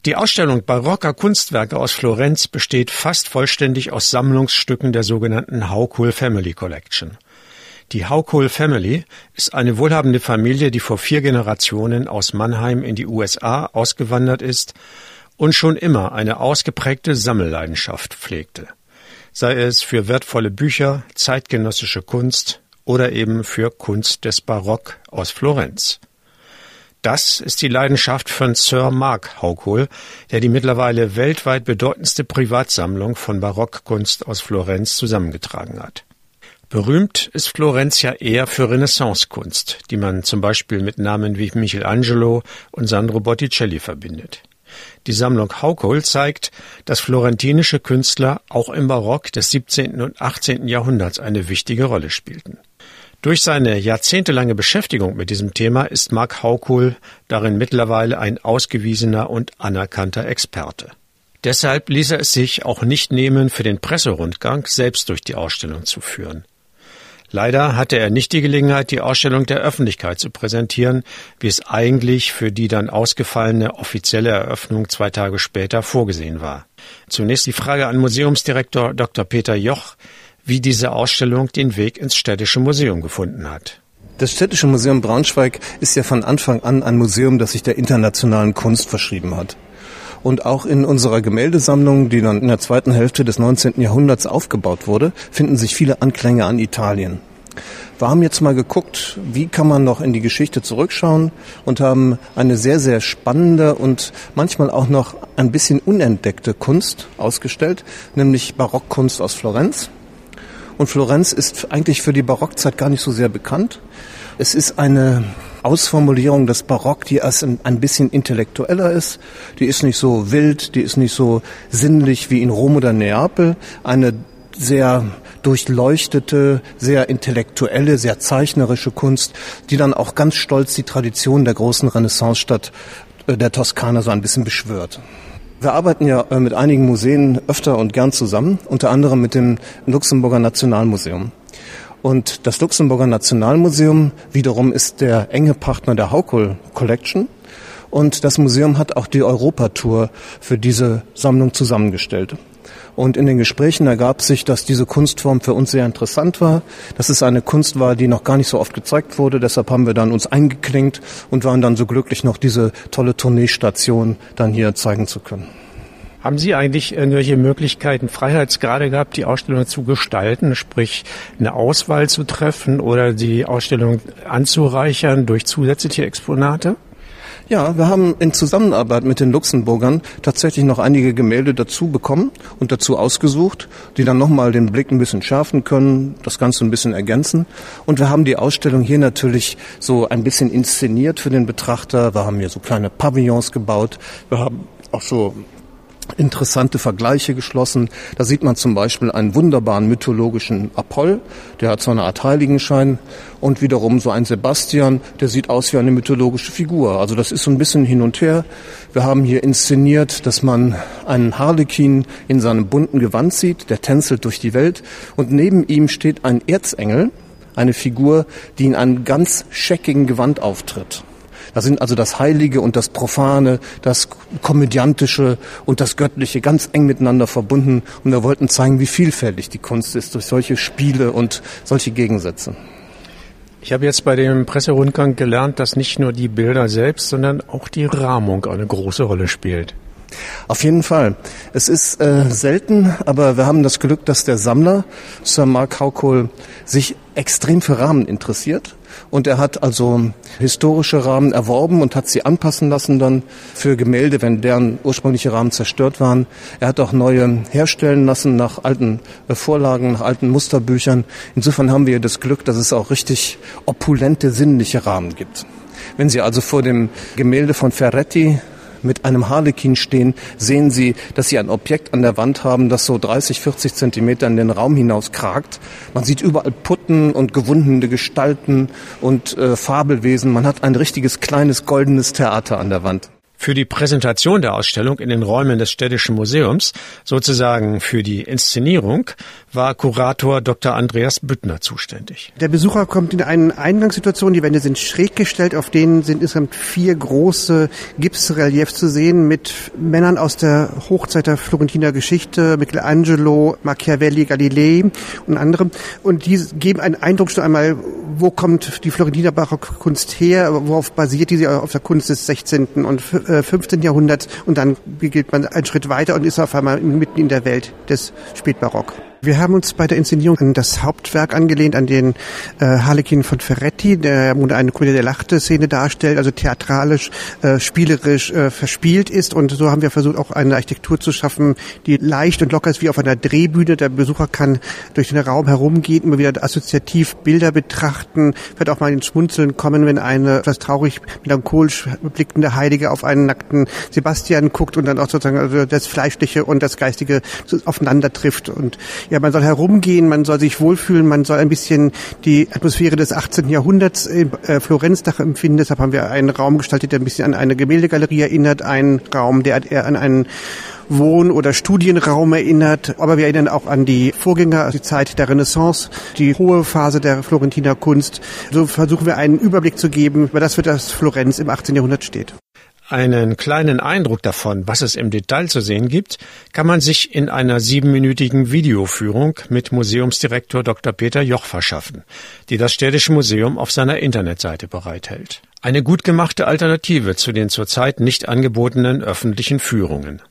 Die Ausstellung barocker Kunstwerke aus Florenz besteht fast vollständig aus Sammlungsstücken der sogenannten Haukohl Family Collection. Die Haukohl Family ist eine wohlhabende Familie, die vor 4 Generationen aus Mannheim in die USA ausgewandert ist und schon immer eine ausgeprägte Sammelleidenschaft pflegte. Sei es für wertvolle Bücher, zeitgenössische Kunst oder eben für Kunst des Barock aus Florenz. Das ist die Leidenschaft von Sir Mark Haukohl, der die mittlerweile weltweit bedeutendste Privatsammlung von Barockkunst aus Florenz zusammengetragen hat. Berühmt ist Florenz ja eher für Renaissancekunst, die man zum Beispiel mit Namen wie Michelangelo und Sandro Botticelli verbindet. Die Sammlung Haukohl zeigt, dass florentinische Künstler auch im Barock des 17. und 18. Jahrhunderts eine wichtige Rolle spielten. Durch seine jahrzehntelange Beschäftigung mit diesem Thema ist Mark Haukohl darin mittlerweile ein ausgewiesener und anerkannter Experte. Deshalb ließ er es sich auch nicht nehmen, für den Presserundgang selbst durch die Ausstellung zu führen. Leider hatte er nicht die Gelegenheit, die Ausstellung der Öffentlichkeit zu präsentieren, wie es eigentlich für die dann ausgefallene offizielle Eröffnung 2 Tage später vorgesehen war. Zunächst die Frage an Museumsdirektor Dr. Peter Joch, wie diese Ausstellung den Weg ins Städtische Museum gefunden hat. Das Städtische Museum Braunschweig ist ja von Anfang an ein Museum, das sich der internationalen Kunst verschrieben hat. Und auch in unserer Gemäldesammlung, die dann in der zweiten Hälfte des 19. Jahrhunderts aufgebaut wurde, finden sich viele Anklänge an Italien. Wir haben jetzt mal geguckt, wie kann man noch in die Geschichte zurückschauen und haben eine sehr, sehr spannende und manchmal auch noch ein bisschen unentdeckte Kunst ausgestellt, nämlich Barockkunst aus Florenz. Und Florenz ist eigentlich für die Barockzeit gar nicht so sehr bekannt. Es ist eine Ausformulierung des Barock, die erst ein bisschen intellektueller ist. Die ist nicht so wild, die ist nicht so sinnlich wie in Rom oder Neapel. Eine sehr durchleuchtete, sehr intellektuelle, sehr zeichnerische Kunst, die dann auch ganz stolz die Tradition der großen Renaissancestadt der Toskana so ein bisschen beschwört. Wir arbeiten ja mit einigen Museen öfter und gern zusammen, unter anderem mit dem Luxemburger Nationalmuseum. Und das Luxemburger Nationalmuseum wiederum ist der enge Partner der Haukohl Collection. Und das Museum hat auch die Europatour für diese Sammlung zusammengestellt. Und in den Gesprächen ergab sich, dass diese Kunstform für uns sehr interessant war, dass es eine Kunst war, die noch gar nicht so oft gezeigt wurde. Deshalb haben wir dann uns eingeklinkt und waren dann so glücklich, noch diese tolle Tourneestation dann hier zeigen zu können. Haben Sie eigentlich irgendwelche Möglichkeiten, Freiheitsgrade gehabt, die Ausstellung zu gestalten, sprich eine Auswahl zu treffen oder die Ausstellung anzureichern durch zusätzliche Exponate? Ja, wir haben in Zusammenarbeit mit den Luxemburgern tatsächlich noch einige Gemälde dazu bekommen und dazu ausgesucht, die dann nochmal den Blick ein bisschen schärfen können, das Ganze ein bisschen ergänzen. Und wir haben die Ausstellung hier natürlich so ein bisschen inszeniert für den Betrachter. Wir haben hier so kleine Pavillons gebaut. Wir haben auch so interessante Vergleiche geschlossen. Da sieht man zum Beispiel einen wunderbaren mythologischen Apoll, der hat so eine Art Heiligenschein, und wiederum so ein Sebastian, der sieht aus wie eine mythologische Figur. Also das ist so ein bisschen hin und her. Wir haben hier inszeniert, dass man einen Harlekin in seinem bunten Gewand sieht, der tänzelt durch die Welt, und neben ihm steht ein Erzengel, eine Figur, die in einem ganz scheckigen Gewand auftritt. Da sind also das Heilige und das Profane, das Komödiantische und das Göttliche ganz eng miteinander verbunden. Und wir wollten zeigen, wie vielfältig die Kunst ist durch solche Spiele und solche Gegensätze. Ich habe jetzt bei dem Presserundgang gelernt, dass nicht nur die Bilder selbst, sondern auch die Rahmung eine große Rolle spielt. Auf jeden Fall. Es ist selten, aber wir haben das Glück, dass der Sammler, Sir Mark Haukohl, sich extrem für Rahmen interessiert. Und er hat also historische Rahmen erworben und hat sie anpassen lassen dann für Gemälde, wenn deren ursprüngliche Rahmen zerstört waren. Er hat auch neue herstellen lassen nach alten Vorlagen, nach alten Musterbüchern. Insofern haben wir das Glück, dass es auch richtig opulente, sinnliche Rahmen gibt. Wenn Sie also vor dem Gemälde von Ferretti mit einem Harlekin stehen, sehen Sie, dass Sie ein Objekt an der Wand haben, das so 30, 40 Zentimeter in den Raum hinaus kragt. Man sieht überall Putten und gewundene Gestalten und Fabelwesen. Man hat ein richtiges kleines goldenes Theater an der Wand. Für die Präsentation der Ausstellung in den Räumen des Städtischen Museums, sozusagen für die Inszenierung, war Kurator Dr. Andreas Büttner zuständig. Der Besucher kommt in eine Eingangssituation, die Wände sind schräg gestellt, auf denen sind insgesamt 4 große Gipsreliefs zu sehen mit Männern aus der Hochzeit der Florentiner Geschichte, Michelangelo, Machiavelli, Galilei und anderem. Und die geben einen Eindruck schon einmal, wo kommt die Florentiner Barockkunst her, worauf basiert die auf der Kunst des 16. und 15. Jahrhunderts, und dann geht man einen Schritt weiter und ist auf einmal mitten in der Welt des Spätbarock. Wir haben uns bei der Inszenierung an das Hauptwerk angelehnt, an den Harlekin von Ferretti, der eine Komödie der Lachte-Szene darstellt, also theatralisch, spielerisch verspielt ist. Und so haben wir versucht, auch eine Architektur zu schaffen, die leicht und locker ist wie auf einer Drehbühne. Der Besucher kann durch den Raum herumgehen, immer wieder assoziativ Bilder betrachten, wird auch mal ins Schmunzeln kommen, wenn eine etwas traurig melancholisch blickende Heilige auf einen nackten Sebastian guckt und dann auch sozusagen also das Fleischliche und das Geistige aufeinander trifft. Und ja, man soll herumgehen, man soll sich wohlfühlen, man soll ein bisschen die Atmosphäre des 18. Jahrhunderts in Florenz nachempfinden. Deshalb haben wir einen Raum gestaltet, der ein bisschen an eine Gemäldegalerie erinnert, einen Raum, der eher an einen Wohn- oder Studienraum erinnert. Aber wir erinnern auch an die Vorgänger, die Zeit der Renaissance, die hohe Phase der Florentiner Kunst. So versuchen wir einen Überblick zu geben, über das für das Florenz im 18. Jahrhundert steht. Einen kleinen Eindruck davon, was es im Detail zu sehen gibt, kann man sich in einer 7-minütigen Videoführung mit Museumsdirektor Dr. Peter Joch verschaffen, die das Städtische Museum auf seiner Internetseite bereithält. Eine gut gemachte Alternative zu den zurzeit nicht angebotenen öffentlichen Führungen.